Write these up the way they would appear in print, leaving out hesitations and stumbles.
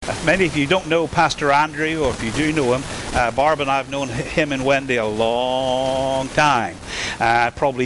Many of you don't know Pastor Andrew, or if you do know him, Barb and I have known him and Wendy a long time. Probably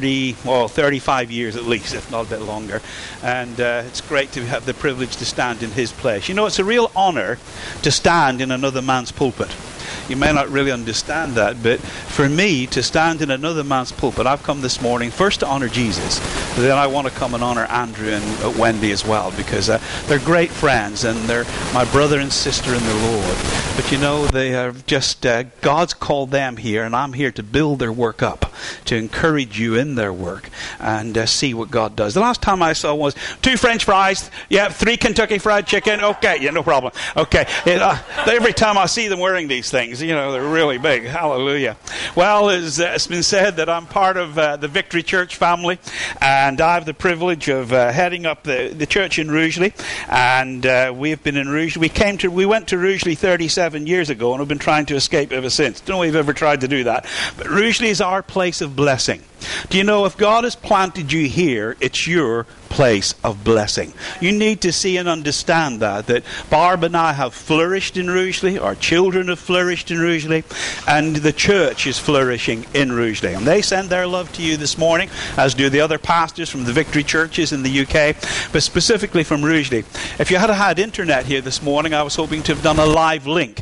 35 years at least, if not a bit longer. And it's great to have the privilege to stand in his place. You know, it's a real honor to stand in another man's pulpit. You may not really understand that, but for me to stand in another man's pulpit, I've come this morning first to honor Jesus, then I want to come and honor Andrew and Wendy as well, because they're great friends and they're my brother and sister in the Lord. But you know, they are just, God's called them here, and I'm here to build their work up, to encourage you in their work, and see what God does. The last time I saw was 2 French fries, 3 Kentucky Fried Chicken, okay, no problem. Okay, every time I see them wearing these things, you know, they're really big. Hallelujah. Well, it's been said that I'm part of the Victory Church family, and I have the privilege of heading up the church in Rugeley, and we've been in Rugeley. We went to Rugeley 37 years ago, and we've been trying to escape ever since. Don't know if we've ever tried to do that, but Rugeley is our place of blessing. Do you know, if God has planted you here, it's your place of blessing. You need to see and understand that Barb and I have flourished in Rugeley, our children have flourished in Rugeley, and the church is flourishing in Rugeley. And they send their love to you this morning, as do the other pastors from the Victory churches in the UK, but specifically from Rugeley. If you had internet here this morning, I was hoping to have done a live link.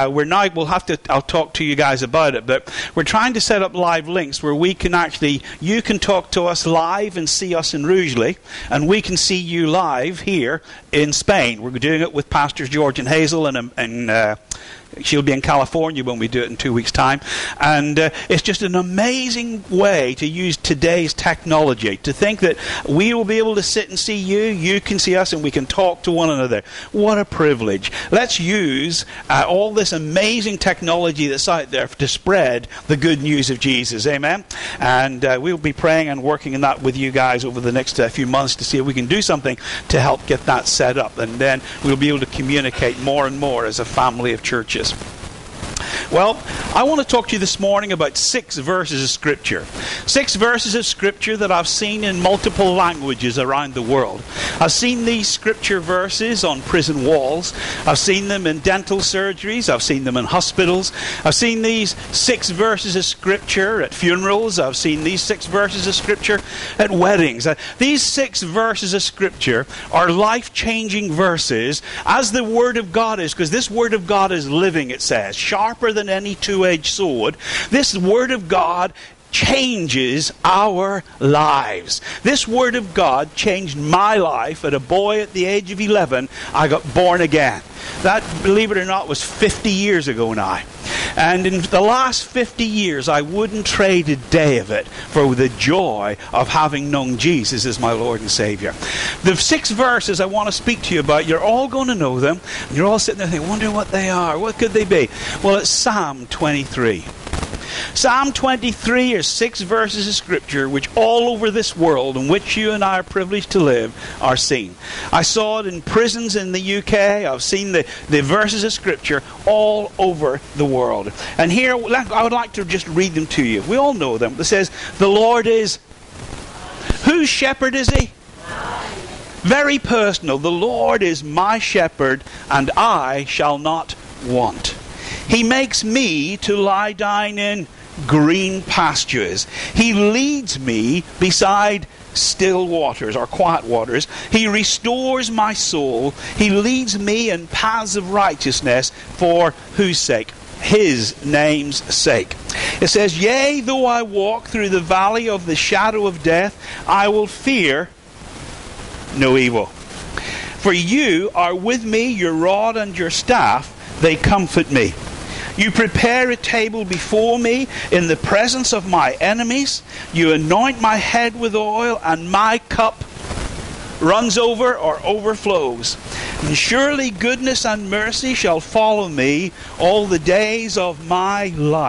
I'll talk to you guys about it, but we're trying to set up live links where you can talk to us live and see us in Rugeley, and we can see you live here in Spain. We're doing it with Pastors George and Hazel, and she'll be in California when we do it in 2 weeks' time. And it's just an amazing way to use today's technology, to think that we will be able to sit and see you, you can see us, and we can talk to one another. What a privilege. Let's use all this amazing technology that's out there to spread the good news of Jesus. Amen? And we'll be praying and working on that with you guys over the next few months to see if we can do something to help get that set up. And then we'll be able to communicate more and more as a family of churches. Well, I want to talk to you this morning about 6 verses of Scripture. 6 verses of Scripture that I've seen in multiple languages around the world. I've seen these Scripture verses on prison walls. I've seen them in dental surgeries. I've seen them in hospitals. I've seen these 6 verses of Scripture at funerals. I've seen these 6 verses of Scripture at weddings. These 6 verses of Scripture are life-changing verses, as the Word of God is, because this Word of God is living, it says, sharper than any two-edged sword. This Word of God changes our lives. This Word of God changed my life. At a boy at the age of 11, I got born again. That, believe it or not, was 50 years ago now. And in the last 50 years, I wouldn't trade a day of it for the joy of having known Jesus as my Lord and Savior. The 6 verses I want to speak to you about, you're all going to know them. And you're all sitting there thinking, wonder what they are. What could they be? Well, it's Psalm 23. Psalm 23 is 6 verses of Scripture which all over this world in which you and I are privileged to live are seen. I saw it in prisons in the UK. I've seen the verses of Scripture all over the world. And here, I would like to just read them to you. We all know them. It says, the Lord is... Whose shepherd is He? Very personal. The Lord is my shepherd, and I shall not want. He makes me to lie down in green pastures. He leads me beside still waters, or quiet waters. He restores my soul. He leads me in paths of righteousness for whose sake? His name's sake. It says, yea, though I walk through the valley of the shadow of death, I will fear no evil. For you are with me, your rod and your staff, they comfort me. You prepare a table before me in the presence of my enemies. You anoint my head with oil, and my cup runs over or overflows. And surely goodness and mercy shall follow me all the days of my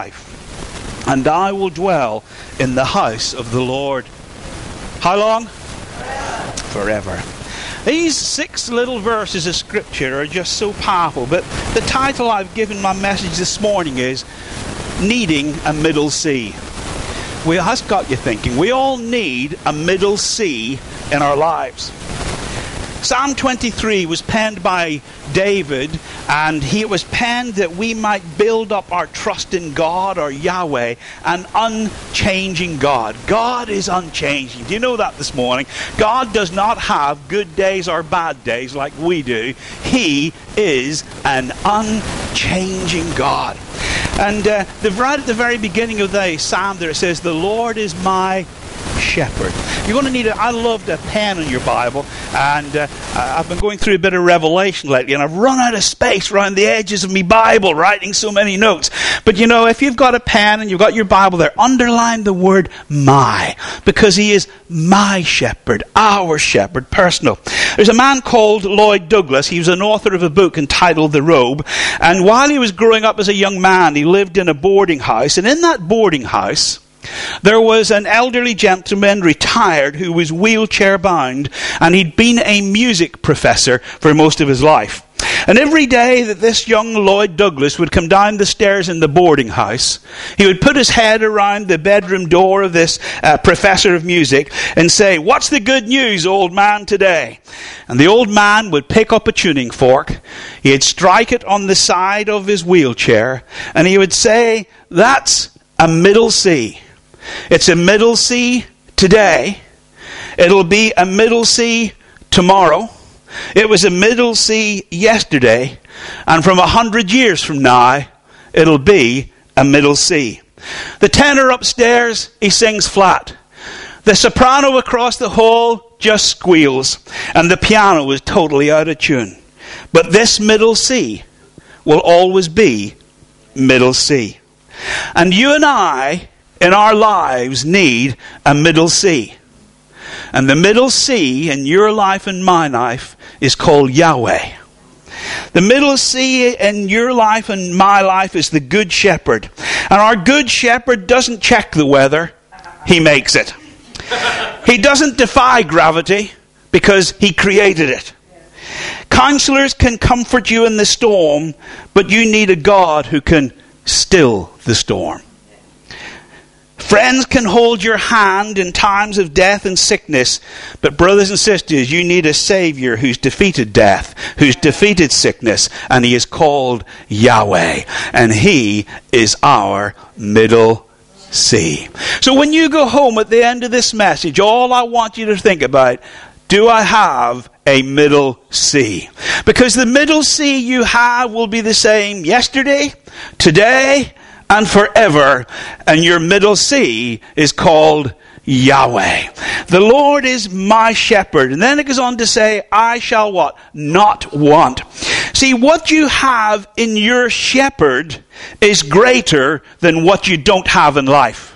life. And I will dwell in the house of the Lord. How long? Forever. These 6 little verses of Scripture are just so powerful, but the title I've given my message this morning is Needing a Middle C. That's got you thinking. We all need a middle C in our lives. Psalm 23 was penned by David, and it was penned that we might build up our trust in God, or Yahweh, an unchanging God. God is unchanging. Do you know that this morning? God does not have good days or bad days like we do. He is an unchanging God. And right at the very beginning of the psalm there it says, the Lord is my shepherd. You're going to need I loved a pen in your Bible, and I've been going through a bit of Revelation lately, and I've run out of space around the edges of my Bible writing so many notes. But you know, if you've got a pen and you've got your Bible there, underline the word my, because he is my shepherd, our shepherd, personal. There's a man called Lloyd Douglas. He was an author of a book entitled The Robe, and while he was growing up as a young man, he lived in a boarding house, and in that boarding house there was an elderly gentleman, retired, who was wheelchair bound, and he'd been a music professor for most of his life. And every day that this young Lloyd Douglas would come down the stairs in the boarding house, he would put his head around the bedroom door of this professor of music and say, "What's the good news, old man, today?" And the old man would pick up a tuning fork, he'd strike it on the side of his wheelchair, and he would say, "That's a middle C. It's a middle C today. It'll be a middle C tomorrow. It was a middle C yesterday. And from 100 years from now, it'll be a middle C." The tenor upstairs, he sings flat. The soprano across the hall just squeals. And the piano is totally out of tune. But this middle C will always be middle C. And you and I, in our lives, need a middle C. And the middle C in your life and my life is called Yahweh. The middle C in your life and my life is the Good Shepherd. And our Good Shepherd doesn't check the weather, he makes it. He doesn't defy gravity because he created it. Counselors can comfort you in the storm, but you need a God who can still the storm. Friends can hold your hand in times of death and sickness, but brothers and sisters, you need a Savior who's defeated death, who's defeated sickness, and he is called Yahweh, and he is our middle C. So when you go home at the end of this message, all I want you to think about, do I have a middle C? Because the middle C you have will be the same yesterday, today, and forever. And your middle C is called Yahweh. The Lord is my shepherd. And then it goes on to say, I shall what? Not want. See, what you have in your shepherd is greater than what you don't have in life.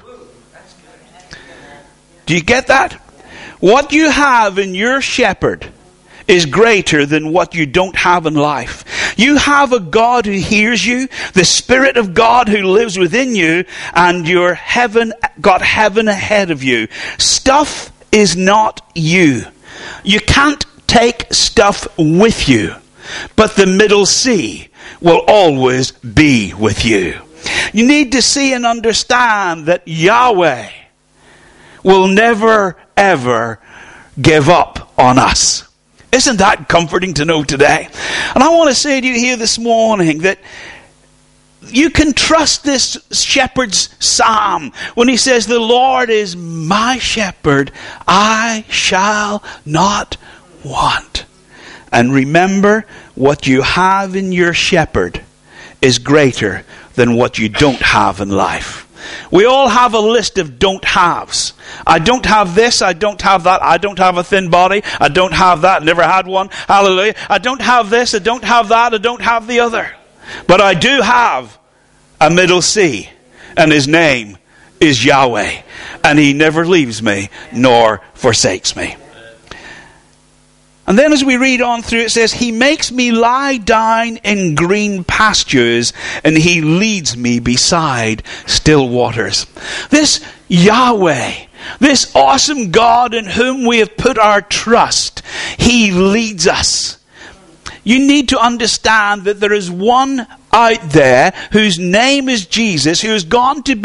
Do you get that? What you have in your shepherd is greater than what you don't have in life. You have a God who hears you, the Spirit of God who lives within you, and you're got heaven ahead of you. Stuff is not you. You can't take stuff with you, but the middle C will always be with you. You need to see and understand that Yahweh will never, ever give up on us. Isn't that comforting to know today? And I want to say to you here this morning that you can trust this shepherd's psalm when he says, the Lord is my shepherd, I shall not want. And remember, what you have in your shepherd is greater than what you don't have in life. We all have a list of don't haves. I don't have this, I don't have that, I don't have a thin body, I don't have that, never had one, hallelujah. I don't have this, I don't have that, I don't have the other. But I do have a middle C, and his name is Yahweh. And he never leaves me nor forsakes me. And then as we read on through, it says, he makes me lie down in green pastures, and he leads me beside still waters. This Yahweh, this awesome God in whom we have put our trust, he leads us. You need to understand that there is one out there whose name is Jesus, who has gone to be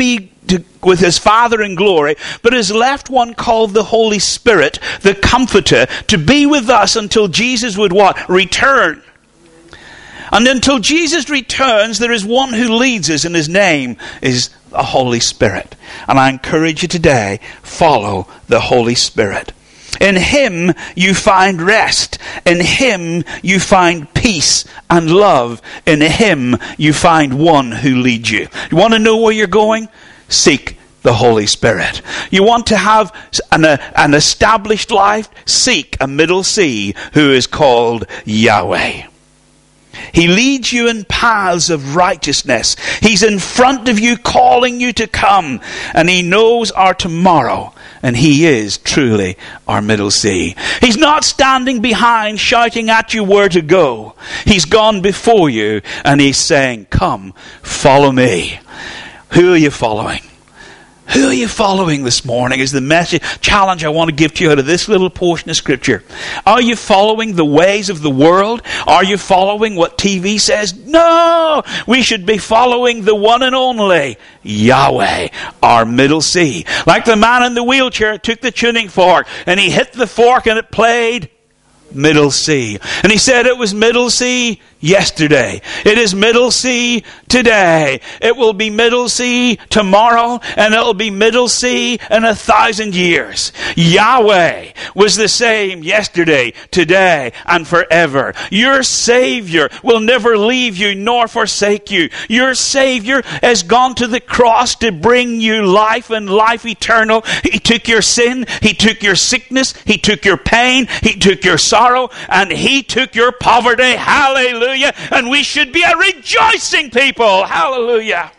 with his Father in glory, but has left one called the Holy Spirit, the Comforter, to be with us until Jesus would what? Return. And until Jesus returns, there is one who leads us, and his name is the Holy Spirit. And I encourage you today, follow the Holy Spirit. In him you find rest. In him you find peace and love. In him you find one who leads you. You want to know where you're going? Seek the Holy Spirit. You want to have an established life? Seek a middle C who is called Yahweh. He leads you in paths of righteousness. He's in front of you, calling you to come. And he knows our tomorrow. And he is truly our middle C. He's not standing behind, shouting at you where to go. He's gone before you, and he's saying, come, follow me. Who are you following? Who are you following this morning is the message, challenge I want to give to you out of this little portion of Scripture. Are you following the ways of the world? Are you following what TV says? No! We should be following the one and only Yahweh, our middle C. Like the man in the wheelchair took the tuning fork and he hit the fork and it played middle C. And he said it was middle C yesterday. It is middle C today. It will be middle C tomorrow, and it will be middle C in 1,000 years. Yahweh was the same yesterday, today, and forever. Your Savior will never leave you nor forsake you. Your Savior has gone to the cross to bring you life and life eternal. He took your sin, he took your sickness, he took your pain, he took your sorrow, and he took your poverty. Hallelujah. And we should be a rejoicing people. Hallelujah.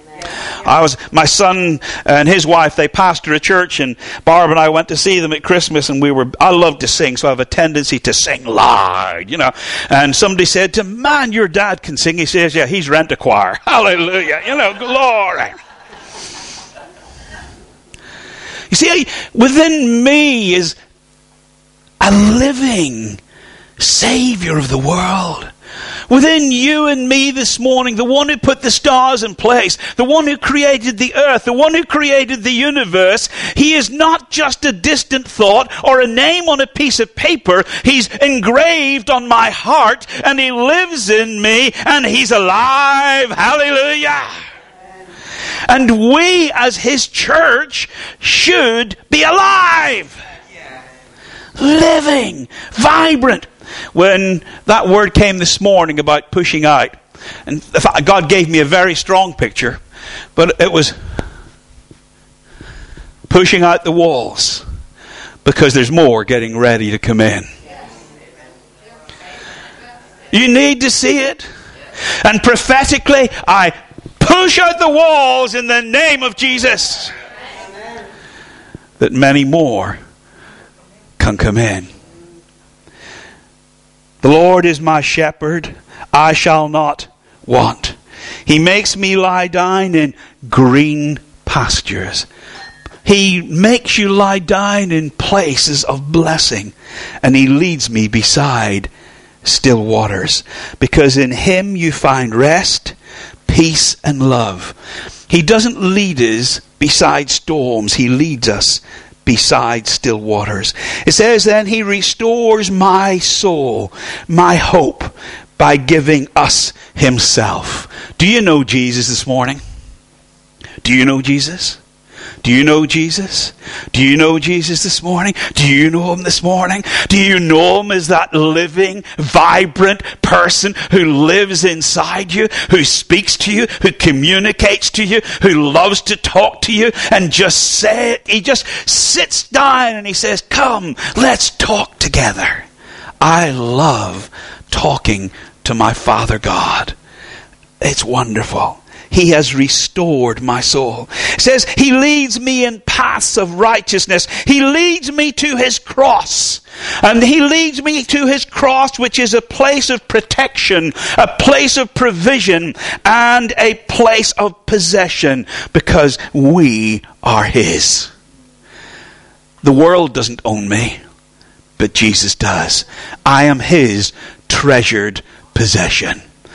My son and his wife, they pastor a church, and Barb and I went to see them at Christmas, and I love to sing, so I have a tendency to sing loud, and somebody said to him, man, your dad can sing. He says, yeah, he's rent a choir. Hallelujah. Glory. You see, within me is a living Savior of the world. Within you and me this morning, the one who put the stars in place, the one who created the earth, the one who created the universe, he is not just a distant thought or a name on a piece of paper. He's engraved on my heart, and he lives in me, and he's alive. Hallelujah. And we as his church should be alive. Living, vibrant. When that word came this morning about pushing out, and God gave me a very strong picture, but it was pushing out the walls, because there's more getting ready to come in. You need to see it. And prophetically, I push out the walls in the name of Jesus, that many more can come in. The Lord is my shepherd, I shall not want. He makes me lie down in green pastures. He makes you lie down in places of blessing, and he leads me beside still waters, because in him you find rest, peace, and love. He doesn't lead us beside storms, he leads us beside still waters. It says then, he restores my soul, my hope, by giving us himself. Do you know Jesus this morning? Do you know Jesus? Do you know Jesus? Do you know Jesus this morning? Do you know him this morning? Do you know him as that living, vibrant person who lives inside you, who speaks to you, who communicates to you, who loves to talk to you, and he just sits down and he says, come, let's talk together. I love talking to my Father God. It's wonderful. He has restored my soul. It says, he leads me in paths of righteousness. He leads me to his cross. And he leads me to his cross, which is a place of protection, a place of provision, and a place of possession, because we are his. The world doesn't own me, but Jesus does. I am his treasured possession.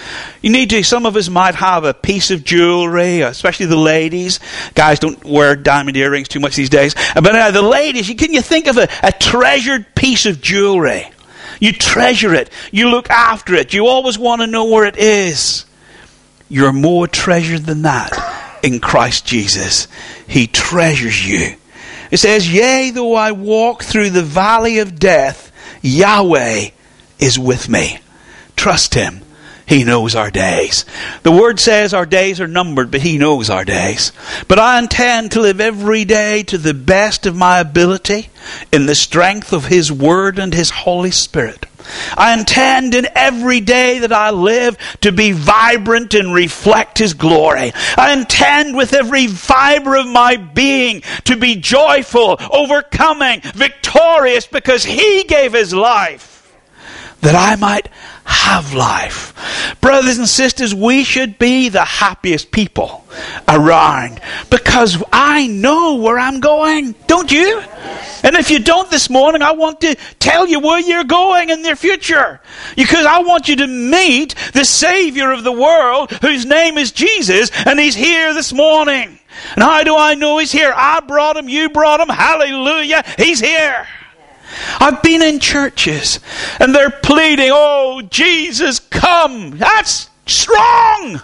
You need to, some of us might have a piece of jewelry, especially the ladies. Guys don't wear diamond earrings too much these days. But the ladies, can you think of a treasured piece of jewelry? You treasure it. You look after it. You always want to know where it is. You're more treasured than that in Christ Jesus. He treasures you. It says, yea, though I walk through the valley of death, Yahweh is with me. Trust Him. He knows our days. The Word says our days are numbered, but He knows our days. But I intend to live every day to the best of my ability in the strength of His Word and His Holy Spirit. I intend in every day that I live to be vibrant and reflect His glory. I intend with every fiber of my being to be joyful, overcoming, victorious, because He gave His life that I might have life. Brothers and sisters, we should be the happiest people around, because I know where I'm going. Don't you? And if you don't this morning, I want to tell you where you're going in the future. Because I want you to meet the Savior of the world, whose name is Jesus, and He's here this morning. And how do I know He's here? I brought Him, you brought Him, hallelujah, He's here. I've been in churches and they're pleading, oh, Jesus, come. That's strong.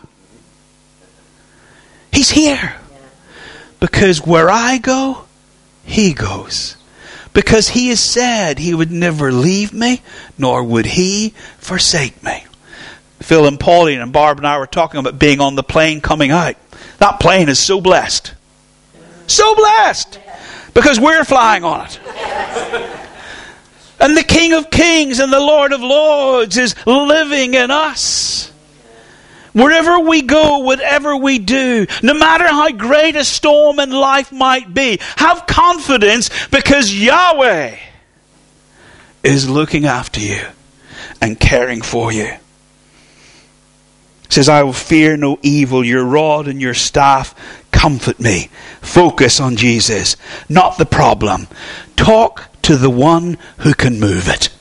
He's here. Because where I go, He goes. Because He has said He would never leave me, nor would He forsake me. Phil and Pauline and Barb and I were talking about being on the plane coming out. That plane is so blessed. So blessed. Because we're flying on it. And the King of Kings and the Lord of Lords is living in us. Wherever we go, whatever we do, no matter how great a storm in life might be, have confidence, because Yahweh is looking after you and caring for you. It says, I will fear no evil. Your rod and your staff comfort me. Focus on Jesus, not the problem. Talk to the one who can move it.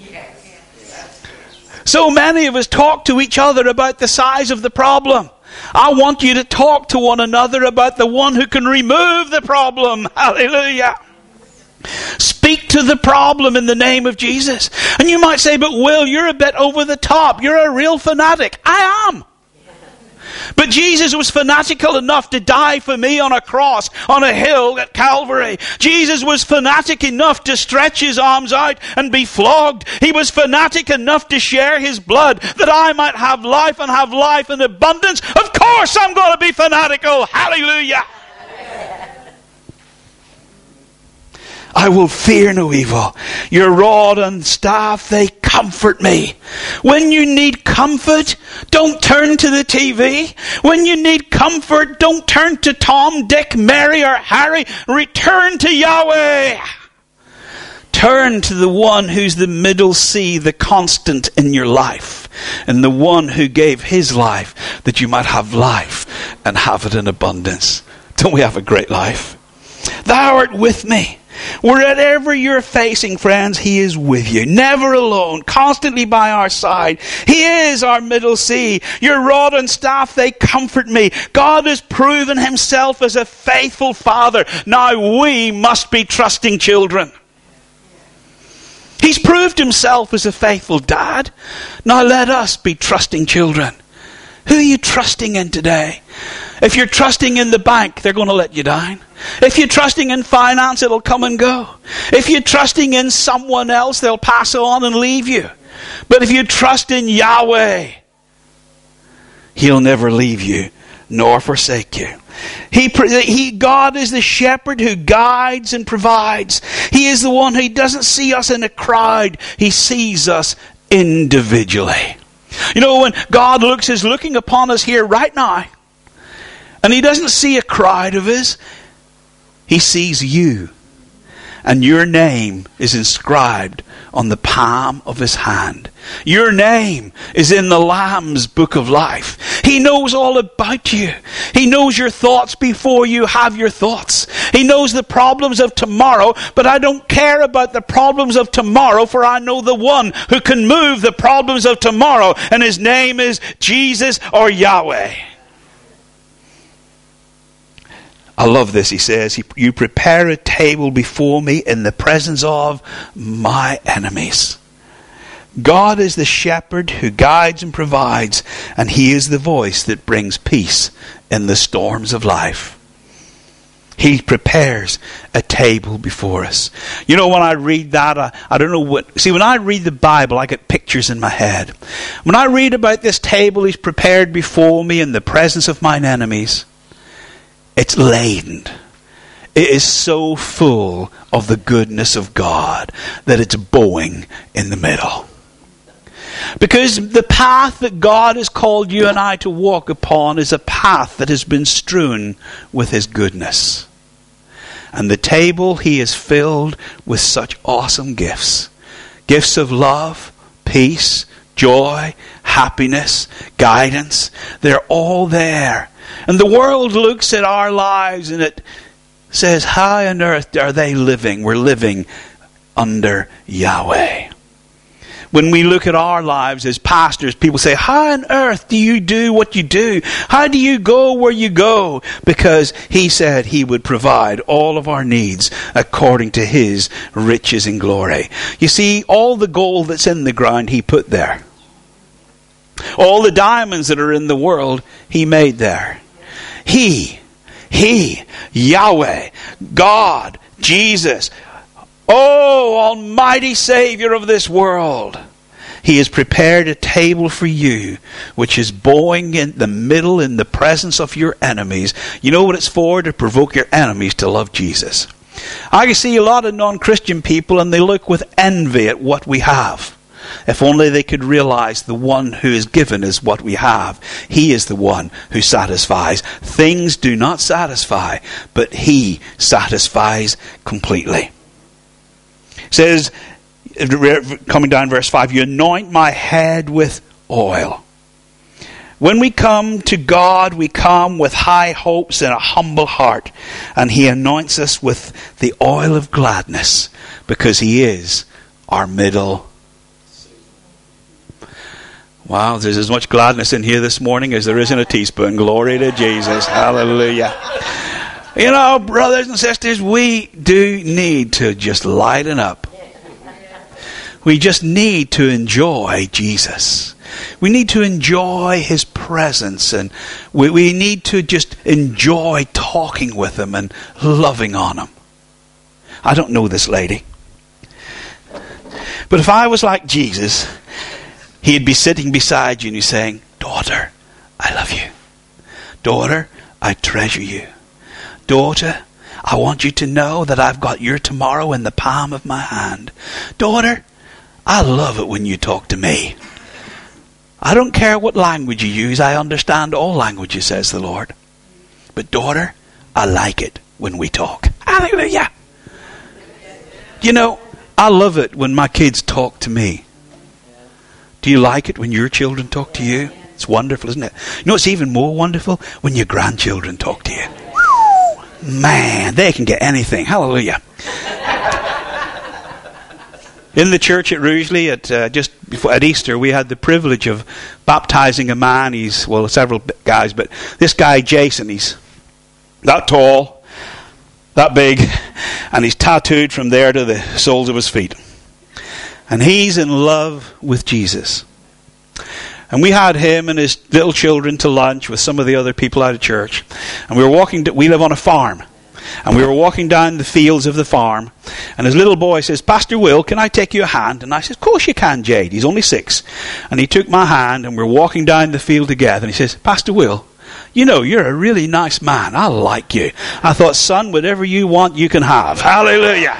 So many of us talk to each other about the size of the problem. I want you to talk to one another about the one who can remove the problem. Hallelujah. Speak to the problem in the name of Jesus. And you might say, but Will, you're a bit over the top. You're a real fanatic. I am. But Jesus was fanatical enough to die for me on a cross, on a hill at Calvary. Jesus was fanatic enough to stretch His arms out and be flogged. He was fanatic enough to share His blood that I might have life and have life in abundance. Of course I'm going to be fanatical. Hallelujah. I will fear no evil. Your rod and staff, they comfort me. When you need comfort, don't turn to the TV. When you need comfort, don't turn to Tom, Dick, Mary, or Harry. Return to Yahweh. Turn to the one who's the middle sea, the constant in your life. And the one who gave His life that you might have life and have it in abundance. Don't we have a great life? Thou art with me. Wherever you're facing, friends, He is with you. Never alone. Constantly by our side. He is our middle sea. Your rod and staff, they comfort me. God has proven Himself as a faithful Father. Now we must be trusting children. He's proved Himself as a faithful dad. Now let us be trusting children. Who are you trusting in today? If you're trusting in the bank, they're going to let you down. If you're trusting in finance, it'll come and go. If you're trusting in someone else, they'll pass on and leave you. But if you trust in Yahweh, He'll never leave you nor forsake you. God is the shepherd who guides and provides. He is the one who doesn't see us in a crowd. He sees us individually. You know, when God is looking upon us here right now, and He doesn't see a crowd of us, He sees you. And your name is inscribed on the palm of His hand. Your name is in the Lamb's book of life. He knows all about you. He knows your thoughts before you have your thoughts. He knows the problems of tomorrow, but I don't care about the problems of tomorrow, for I know the one who can move the problems of tomorrow, and his name is Jesus or Yahweh. I love this. He says, you prepare a table before me in the presence of my enemies. God is the shepherd who guides and provides, and he is the voice that brings peace in the storms of life. He prepares a table before us. You know, when I read that, I don't know what... See, when I read the Bible, I get pictures in my head. When I read about this table he's prepared before me in the presence of mine enemies, it's laden. It is so full of the goodness of God that it's bowing in the middle. Because the path that God has called you and I to walk upon is a path that has been strewn with his goodness. And the table he has filled with such awesome gifts. Gifts of love, peace, joy, happiness, guidance. They're all there. And the world looks at our lives and it says, how on earth are they living? We're living under Yahweh. When we look at our lives as pastors, people say, how on earth do you do what you do? How do you go where you go? Because he said he would provide all of our needs according to his riches and glory. You see, all the gold that's in the ground, he put there. All the diamonds that are in the world, he made there. He, Yahweh, God, Jesus, oh, almighty Savior of this world. He has prepared a table for you, which is bowing in the middle in the presence of your enemies. You know what it's for? To provoke your enemies to love Jesus. I can see a lot of non-Christian people and they look with envy at what we have. If only they could realize the one who is given is what we have. He is the one who satisfies. Things do not satisfy, but he satisfies completely. It says, coming down verse 5, you anoint my head with oil. When we come to God, we come with high hopes and a humble heart. And he anoints us with the oil of gladness because he is our middle. Wow, there's as much gladness in here this morning as there is in a teaspoon. Glory to Jesus. Hallelujah. You know, brothers and sisters, we do need to just lighten up. We just need to enjoy Jesus. We need to enjoy his presence, and we need to just enjoy talking with him and loving on him. I don't know this lady, but if I was like Jesus, he'd be sitting beside you and he's saying, daughter, I love you. Daughter, I treasure you. Daughter, I want you to know that I've got your tomorrow in the palm of my hand. Daughter, I love it when you talk to me. I don't care what language you use. I understand all languages, says the Lord. But daughter, I like it when we talk. Hallelujah. You know, I love it when my kids talk to me. Do you like it when your children talk to you? It's wonderful, isn't it? You know, it's even more wonderful when your grandchildren talk to you. Man, they can get anything. Hallelujah. In the church at Rugeley, at Easter, we had the privilege of baptizing a man. Several guys, but this guy, Jason, he's that tall, that big, and he's tattooed from there to the soles of his feet. And he's in love with Jesus. And we had him and his little children to lunch with some of the other people out of church. And we live on a farm. And we were walking down the fields of the farm. And his little boy says, Pastor Will, can I take your hand? And I said, of course you can, Jade. He's only 6. And he took my hand and we're walking down the field together. And he says, Pastor Will, you know, you're a really nice man. I like you. I thought, son, whatever you want, you can have. Hallelujah.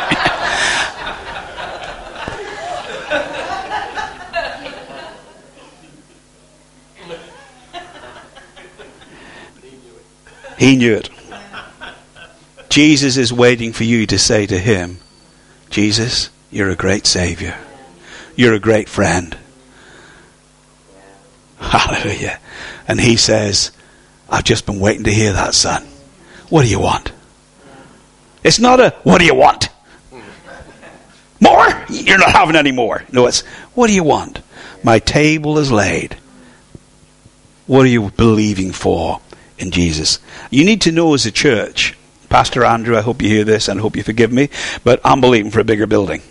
He knew it. Jesus is waiting for you to say to him, Jesus, you're a great Savior. You're a great friend. Hallelujah. And he says, I've just been waiting to hear that, son. What do you want? It's not a, what do you want? More? You're not having any more. No, it's, what do you want? My table is laid. What are you believing for in Jesus? You need to know as a church, Pastor Andrew, I hope you hear this and I hope you forgive me, but I'm believing for a bigger building.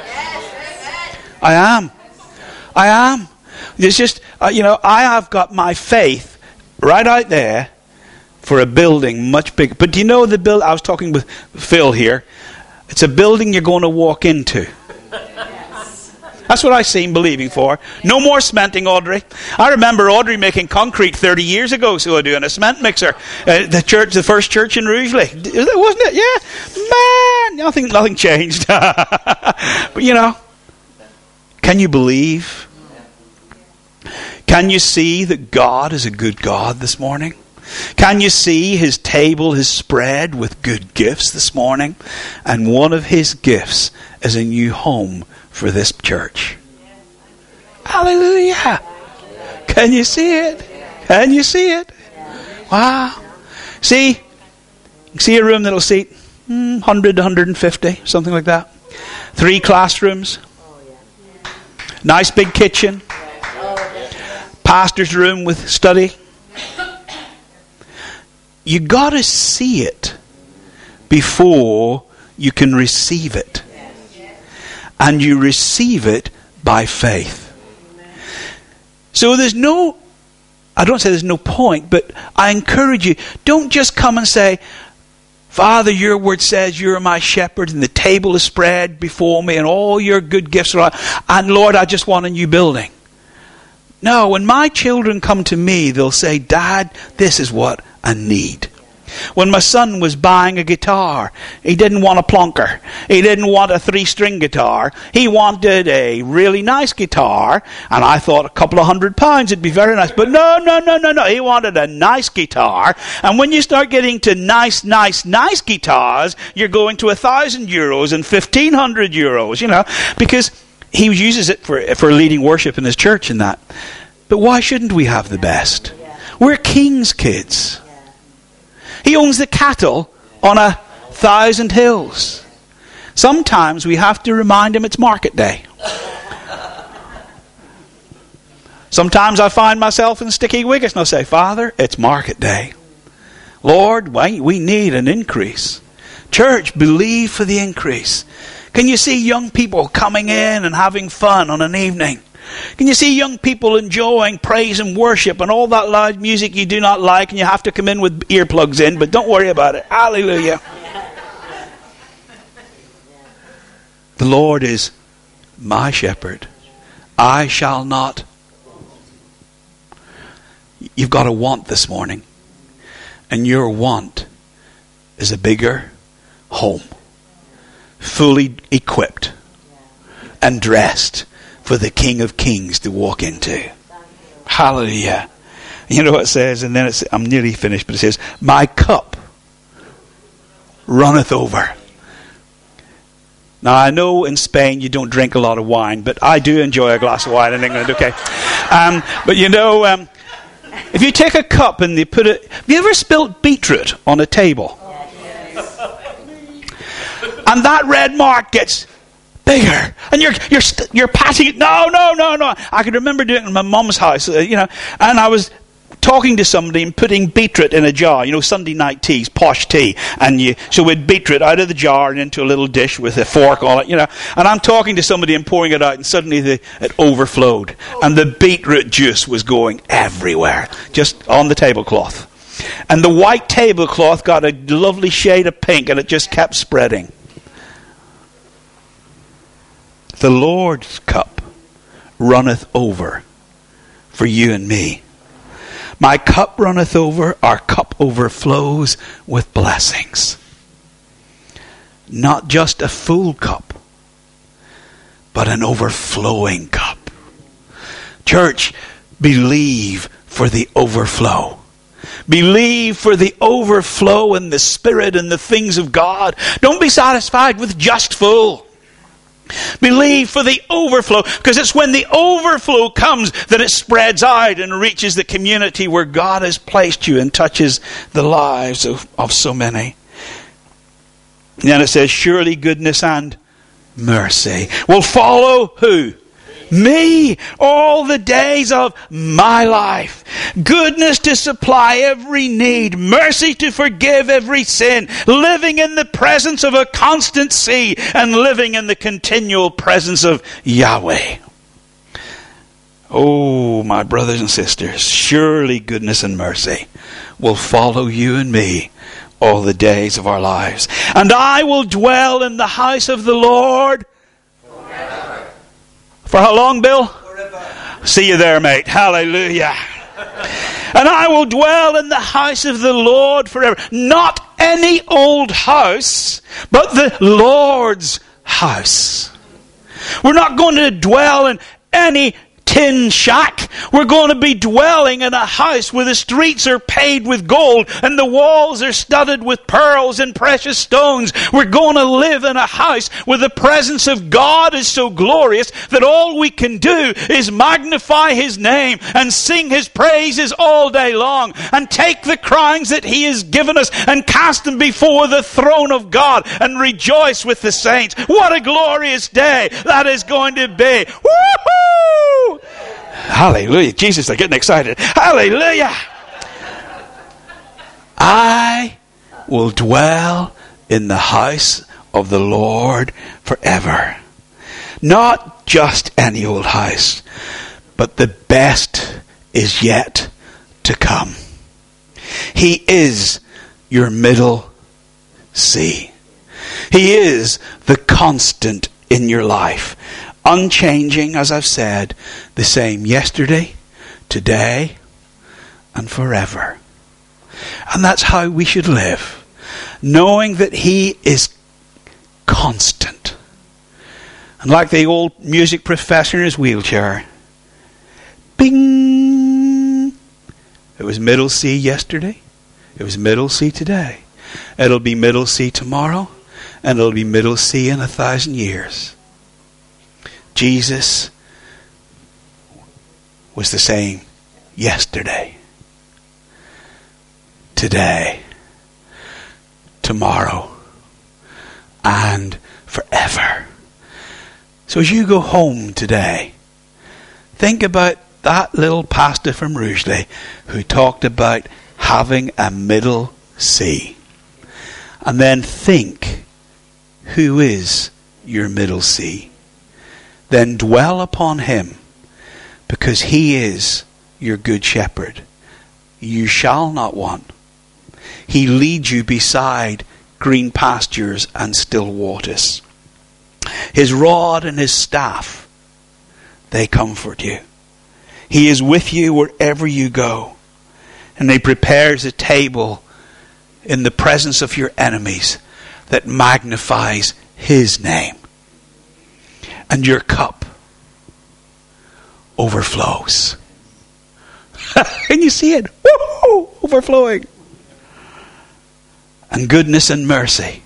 I am. It's just, I have got my faith right out there for a building much bigger. But do you know the build? I was talking with Phil here. It's a building you're going to walk into. That's what I seem believing for. No more cementing, Audrey. I remember Audrey making concrete 30 years ago, so I do, in a cement mixer. The first church in Rugeley. Wasn't it? Yeah. Man, nothing changed. But can you believe? Can you see that God is a good God this morning? Can you see his table is spread with good gifts this morning? And one of his gifts is a new home for this church. Hallelujah. Can you see it? Can you see it? Wow. See a room that'll seat 100 to 150, something like that. 3 classrooms. Nice big kitchen. Pastor's room with study. You got to see it before you can receive it. And you receive it by faith. So I don't say there's no point, but I encourage you, don't just come and say, Father, your word says you're my shepherd and the table is spread before me and all your good gifts are, and Lord, I just want a new building. No, when my children come to me, they'll say, Dad, this is what I need. When my son was buying a guitar, he didn't want a plonker. He didn't want a 3-string guitar. He wanted a really nice guitar. And I thought a couple of £100 it'd be very nice. But no. He wanted a nice guitar. And when you start getting to nice guitars, you're going to €1,000 and €1,500, because he uses it for leading worship in his church and that. But why shouldn't we have the best? We're king's kids. He owns the cattle on 1,000 hills. Sometimes we have to remind him it's market day. Sometimes I find myself in sticky wickets and I'll say, Father, it's market day. Lord, we need an increase. Church, believe for the increase. Can you see young people coming in and having fun on an evening? Can you see young people enjoying praise and worship and all that loud music you do not like and you have to come in with earplugs in, but don't worry about it. Hallelujah. The Lord is my shepherd. I shall not. You've got a want this morning. And your want is a bigger home. Fully equipped and dressed for the King of Kings to walk into. Hallelujah. You know what it says? And then I'm nearly finished, but it says, my cup runneth over. Now I know in Spain you don't drink a lot of wine, but I do enjoy a glass of wine in England, okay? But if you take a cup and you put it... Have you ever spilt beetroot on a table? And that red mark gets bigger, and you're patting it. No. I can remember doing it in my mum's house, and I was talking to somebody and putting beetroot in a jar. Sunday night teas, posh tea, so we'd beetroot out of the jar and into a little dish with a fork on it. And I'm talking to somebody and pouring it out, and suddenly it overflowed, and the beetroot juice was going everywhere, just on the tablecloth, and the white tablecloth got a lovely shade of pink, and it just kept spreading. The Lord's cup runneth over for you and me. My cup runneth over, our cup overflows with blessings. Not just a full cup, but an overflowing cup. Church, believe for the overflow. Believe for the overflow in the Spirit and the things of God. Don't be satisfied with just full. Believe for the overflow, because it's when the overflow comes that it spreads out and reaches the community where God has placed you and touches the lives of so many. And then it says, surely goodness and mercy will follow who? Me, all the days of my life. Goodness to supply every need. Mercy to forgive every sin. Living in the presence of a constant sea. And living in the continual presence of Yahweh. Oh, my brothers and sisters, surely goodness and mercy will follow you and me all the days of our lives. And I will dwell in the house of the Lord forever. For how long, Bill? Forever. See you there, mate. Hallelujah. And I will dwell in the house of the Lord forever. Not any old house, but the Lord's house. We're not going to dwell in any tin shack. We're going to be dwelling in a house where the streets are paved with gold and the walls are studded with pearls and precious stones. We're going to live in a house where the presence of God is so glorious that all we can do is magnify His name and sing His praises all day long and take the crowns that He has given us and cast them before the throne of God and rejoice with the saints. What a glorious day that is going to be. Woohoo! Hallelujah. Jesus, they're getting excited. Hallelujah. I will dwell in the house of the Lord forever. Not just any old house, but the best is yet to come. He is your middle sea. He is the constant in your life. Unchanging, as I've said, the same yesterday, today, and forever. And that's how we should live, knowing that He is constant. And like the old music professor in his wheelchair, bing! It was middle C yesterday, it was middle C today, it'll be middle C tomorrow, and it'll be middle C in 1,000 years. Jesus was the same yesterday, today, tomorrow, and forever. So as you go home today, think about that little pastor from Rugeley who talked about having a middle C. And then think, who is your middle C? Then dwell upon Him, because He is your good shepherd. You shall not want. He leads you beside green pastures and still waters. His rod and His staff, they comfort you. He is with you wherever you go. And He prepares a table in the presence of your enemies that magnifies His name. And your cup overflows. Can you see it? Woo-hoo! Overflowing. And goodness and mercy.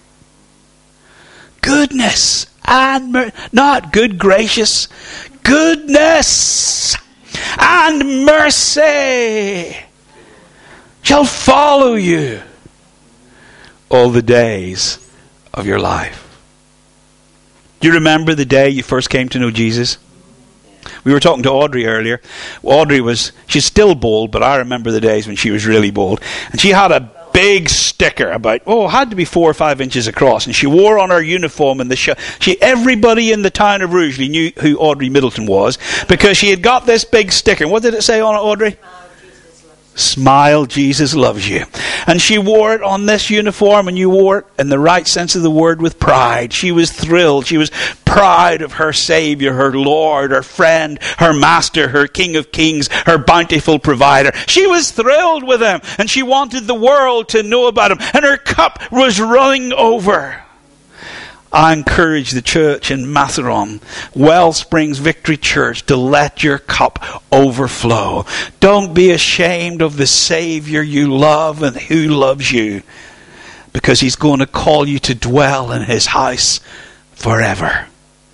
Goodness and mercy. Not good gracious. Goodness and mercy shall follow you all the days of your life. Do you remember the day you first came to know Jesus? We were talking to Audrey earlier. She's still bold, but I remember the days when she was really bold. And she had a big sticker about, it had to be 4 or 5 inches across. And she wore on her uniform in the show. Everybody in the town of Rugeley knew who Audrey Middleton was because she had got this big sticker. What did it say on it, Audrey? Smile, Jesus loves you. And she wore it on this uniform, and you wore it in the right sense of the word with pride. She was thrilled. She was proud of her Savior, her Lord, her friend, her Master, her King of Kings, her bountiful provider. She was thrilled with Him, and she wanted the world to know about Him, and her cup was running over. I encourage the church in Matheron, Wellsprings Victory Church, to let your cup overflow. Don't be ashamed of the Savior you love and who loves you, because He's going to call you to dwell in His house forever.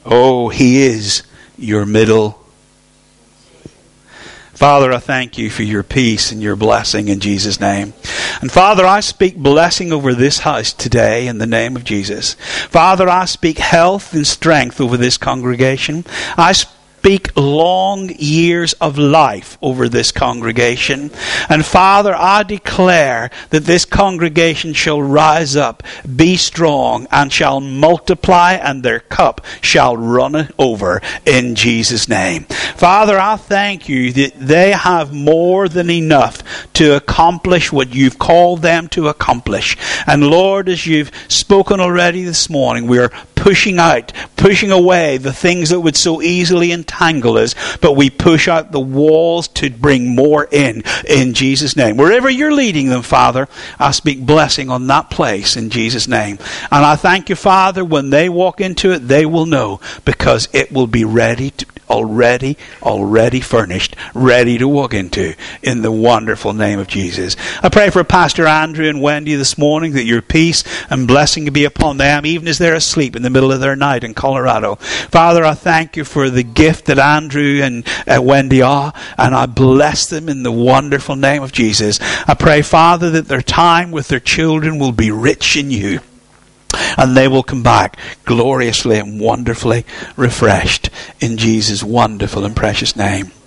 Oh, He is your middle. Father, I thank You for Your peace and Your blessing in Jesus' name. And Father, I speak blessing over this house today in the name of Jesus. Father, I speak health and strength over this congregation. I speak long years of life over this congregation. And Father, I declare that this congregation shall rise up, be strong, and shall multiply, and their cup shall run over in Jesus' name. Father, I thank You that they have more than enough to accomplish what You've called them to accomplish. And Lord, as You've spoken already this morning, we are pushing away the things that would so easily entangle us, but we push out the walls to bring more in Jesus' name. Wherever You're leading them, Father, I speak blessing on that place in Jesus' name. And I thank You, Father, when they walk into it, they will know, because it will be already furnished, ready to walk into, in the wonderful name of Jesus. I pray for Pastor Andrew and Wendy this morning, that Your peace and blessing be upon them, even as they're asleep in the middle of their night in Colorado. Father, I thank You for the gift that Andrew and Wendy are, and I bless them in the wonderful name of Jesus. I pray, Father, that their time with their children will be rich in You, and they will come back gloriously and wonderfully refreshed in Jesus' wonderful and precious name.